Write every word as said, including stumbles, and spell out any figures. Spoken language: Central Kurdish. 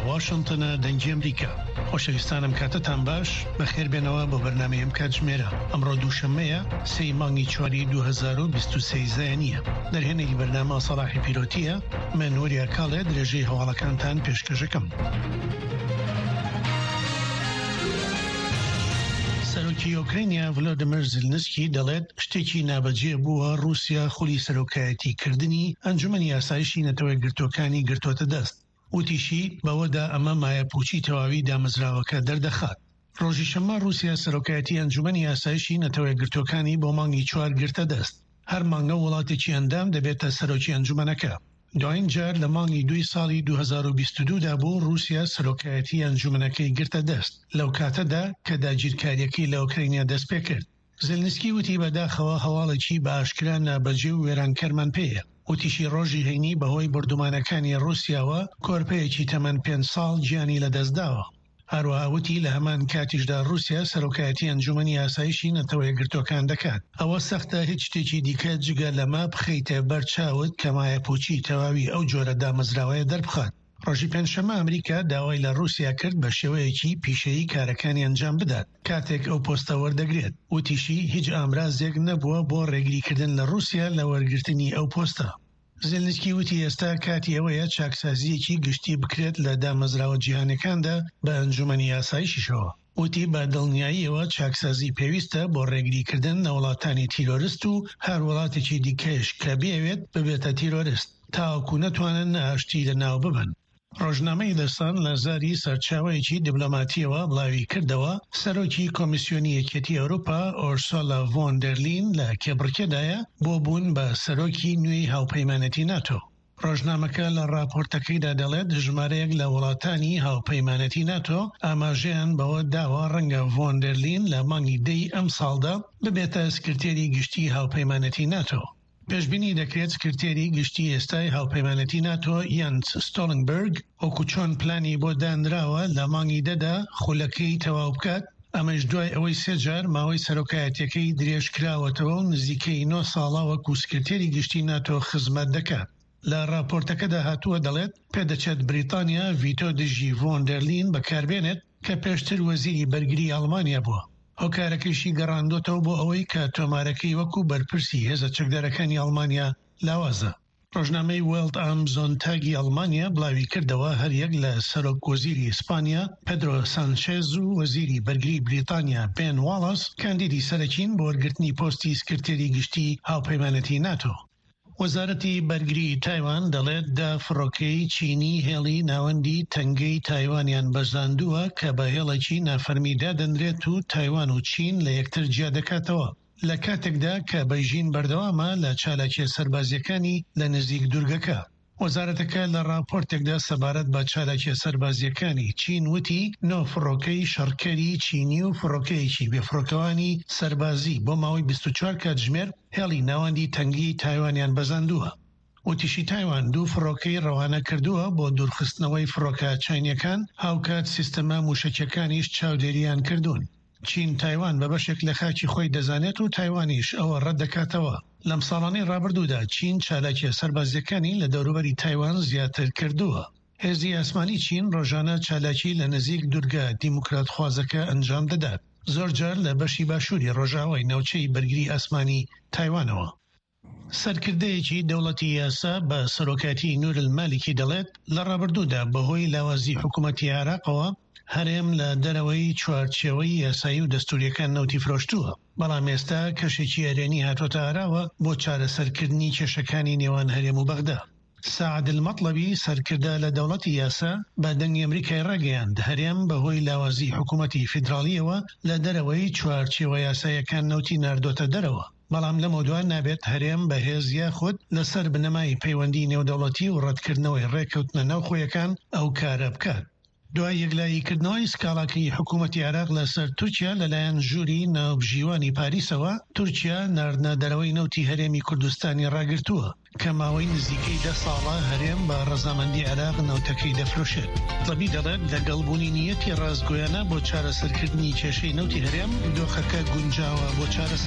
واشنطنە دەنگی ئەمریکا. خۆشەویستانم کاتتان باش بەخێر بێنەوە بۆ بەرنامەیەم کاتژمێرە. ئەمڕۆ دووشەممەیە سێی مانگی چواری دوو هەزار و بیست و سێ زایانیە. دەرهێنەری بەرنامە سەڵاحی پیرۆتیە. من وەریا کاڵێ درێژەی هەواڵەکانتان پێشکەشەکەم. سەرۆکی ئۆکراینیا ڤلۆدیمیر زێلنسکی دەڵێت شتێکی نابەجێ بووە رووسیا خولی سەرۆکایەتی کردنی ئەنجومەنی یاسایشی نەتەوەی گرتوەکانی گرتوۆتە دەست. وتیشی بەوەدا ئەمە مایەپوچی تەواوی دامەزراوەکە دەردەخات. ڕۆژی شەممە رووسیا سەرۆکایەتی ئەنجومەنی یاسایشی نەتەوەی گرتوەکانی بۆ مانگی چوار گرتە دەست. هەر مانگە وڵاتێکی ئەندام دەبێتە سەرۆکی ئەنجومەنەکە. دوایین جار لە مانگی دوی ساڵی دوو هەزار و بیست و دوو دا بوو رووسیا سەرۆکایەتی ئەنجومەنەکەی گرتە دەست لەو کاتەدا کە داگیرکاریەکەی لە ئۆکراینیا دەست پێ کرد. زێلنسکی وتی بەداخەوە هەواڵێکی بە ئاشکرا نابەجێ و وێرانکەرمان پێیە. وتیشی ڕۆژی هەینی بەهۆی بردومانەکانی رووسیاوە کۆرپەیەکی تەمەن پێنج ساڵ گیانی لەدەستداوە. هەروەها وتی لە هەمان کاتیشدا رووسیا سەرۆکایەتی ئەنجومەنی یاسایشی نەتەوەی گرتوەکان دەکات. ئەوە سەختە هیچ شتێکی دیکە جگە لەمە بخەیتە بەرچاوت کە مایەپوچی تەواوی ئەو جۆرە دامەزراوەیە دەربخات. ڕۆژی پێنجشەممە ئەمریکا داوای لە رووسیا کرد بە شێوەیەکی پیشەیی کارەکانی ئەنجام بدات کاتێک ئەو پۆستە وەردەگرێت. وتیشی هیچ ئامرازێک نەبووە بۆ ڕێگریکردن لە رووسیا لە وەرگرتنی ئەو پۆستە. زێلنسکی وتی ئێستا کاتی ئەوەیە چاکسازیەکی گشتی بکرێت لە دامەزراوە جیهانەکاندا بە ئەنجومەنی یاسایشیشەوە. وتی بە دڵنیاییەوە چاکسازی پێویستە بۆ ڕێگریکردن لە وڵاتانی تیرۆریست و هەر وڵاتێکی دیکەش کە بێوێت ببێتە تیرۆریست تاوەکو نەتوانن ئاشتی لەناو ببن. ڕۆژنامەی دەستان لە زاری سەرچاوەیەکی دیبلۆماتیەوە بڵاوی کردەوە سەرۆکی کۆمیسیۆنی یەکێتی ئەوروپا ئۆرسولا ڤۆن دەر لاین لە کێبڕکێدایە بۆ بوون بە سەرۆکی نوێی هاوپەیمانەتی ناتۆ. ڕۆژنامەکە لە راپۆرتەکەیدا دەڵێت ژمارەیەک لە وڵاتانی هاوپەیمانەتی ناتۆ ئاماژەیان بەوە داوە ڕەنگە ڤۆن دەر لاین لە مانگی دەی ئەم ساڵدا ببێتە سکرتێری گشتی هاوپەیمانەتی ناتۆ. پێشبینی دەکرێت سکرتێری گشتی ئێستای هاوپەیمانەتی ناتۆ یانس ستۆلنبەرگ وەکو چۆن پلانی بۆ دانراوە لە مانگی دەدا خولەکەی تەواو بکات. ئەمەش دوای ئەوەی سێجار ماوەی سەرۆکایەتەکەی درێژ کراوەتەوە و نزیکەی نۆ ساڵە وەکو سکرتێری گشتی ناتۆ خزمەت دەکات. لە راپۆرتەکەدا هاتووە دەڵێت پێدەچێت بریتانیا ڤیتۆ دژی ڤۆن دەر لاین بەکاربێنێت کە پێشتر وەزیری بەرگری ئەڵمانیا بووە. هۆکارەکەیشی گەڕاندۆتەوە بۆ ئەوەی کە تۆمارەکەی وەکو بەرپرسی هێزە چەکدارەکانی ئەڵمانیا لاوازە. ڕۆژنامەی وێڵد ئامزۆنتاگی ئەڵمانیا بڵاوی کردەوە هەریەک لە سەرۆک وەزیری ئیسپانیا پێدرۆ سانچێز و وەزیری بەرگری بریتانیا بێن واڵەس کاندیدی سەرەکین بۆ وەرگرتنی پۆستی سکرتێری گشتی هاوپەیمانەتی ناتۆ. وەزارەتی بەرگری تایوان دەڵێت دا فڕۆکەی چینی هێڵی ناوەندی تەنگەی تایوانیان بەرزاندووە کە بە هێڵێکی نافەرمی دادەنرێت و تایوان و چین لە یەکتر جیا دەکاتەوە لە کاتێکدا کە بەیژین بەردەوامە لە چالاکیە سەربازیەکانی لە نزیک دوورگەکە. وەزارەتەکە لە راپۆرتێکدا سەبارەت بە چالاکیە سەربازیەکانی چین وتی نۆ فڕۆکەی شەڕکەری چینی و فڕۆکەیەکی بێفڕۆکەوانی سەربازی بۆ ماوەی بیست و چوار کاتژمێر هێڵی ناوەندی تەنگی تایوانیان بەزاندووە. وتیشی تایوان دوو فڕۆکەی ڕەوانە کردووە بۆ دوورخستنەوەی فڕۆکە چینیەکان هاوکات سیستەمە موشەکیەکانیش چاودێریان کردوون. چین تایوان بە بەشێک لە خاکی خۆی دەزانێت و تایوانیش ئەوە ڕەت دەکاتەوە. لەم ساڵانەی ڕابردوودا چین چالاکیە سەربازیەکانی لە دەوروبەری تایوان زیاتر کردووە. هێزی ئاسمانی چین ڕۆژانە چالاکی لە نزیک دوورگە دیموکرات خوازەکە ئەنجام دەدات زۆر جار لە بەشی باشووری ڕۆژاوای ناوچەی بەرگری ئاسمانی تایوانەوە. سەرکردەیەکی دەوڵەتی یاسا بە سەرۆکاتی نورالمالیکی دەڵێت لە ڕابردوودا بەهۆی لاوازی حکوومەتی عێراقەوە هەرێم لە دەرەوەی چوارچێوەی یاسایی و دەستوریەکان نەوتی فرۆشتووە. بەڵام ئێستا کەشێکی ئەرێنی هاتۆتە ئاراوە بۆ چارەسەرکردنی کێشەکانی نێوان هەرێم و بەغدا. سعد المەطلبی سەرکردە لە دەوڵەتی یاسا بە دەنگی ئەمریکای ڕاگەیاند هەرێم بەهۆی لاوازی حکوومەتی فیدراڵیەوە لە دەرەوەی چوارچێوە یاسایەکان نەوتی ناردۆتە دەرەوە. بەڵام لە مۆدوان نابێت هەرێم بەهێز یاخود لەسەر بنەمای پەیوەندی نێودەوڵەتی و ڕەتکردنەوەی ڕێکەوتنە ناوخۆیەکان ئەو کارە بکات. دوای یەکلاییکردنەوەی سکاڵاکەی حکوومەتی عێراق لەسەر تورکیا لەلایەن ژووری ناوبژیوانی پاریسەوە تورکیا ناردنە دەرەوەی نەوتی هەرێمی کوردستانی ڕاگرتووە کە ماوەی نزیکەی دە ساڵە هەرێم بە ڕەزامەندی عێراق نەوتەکەی دەفرۆشێت. طەبی دەڵێت لەگەڵبوونی نیەتی ڕازگۆیانە بۆ چارەسەرکردنی کێشەی نەوتی هەرێم دۆخەکە گونجاوە بۆ چارەسەر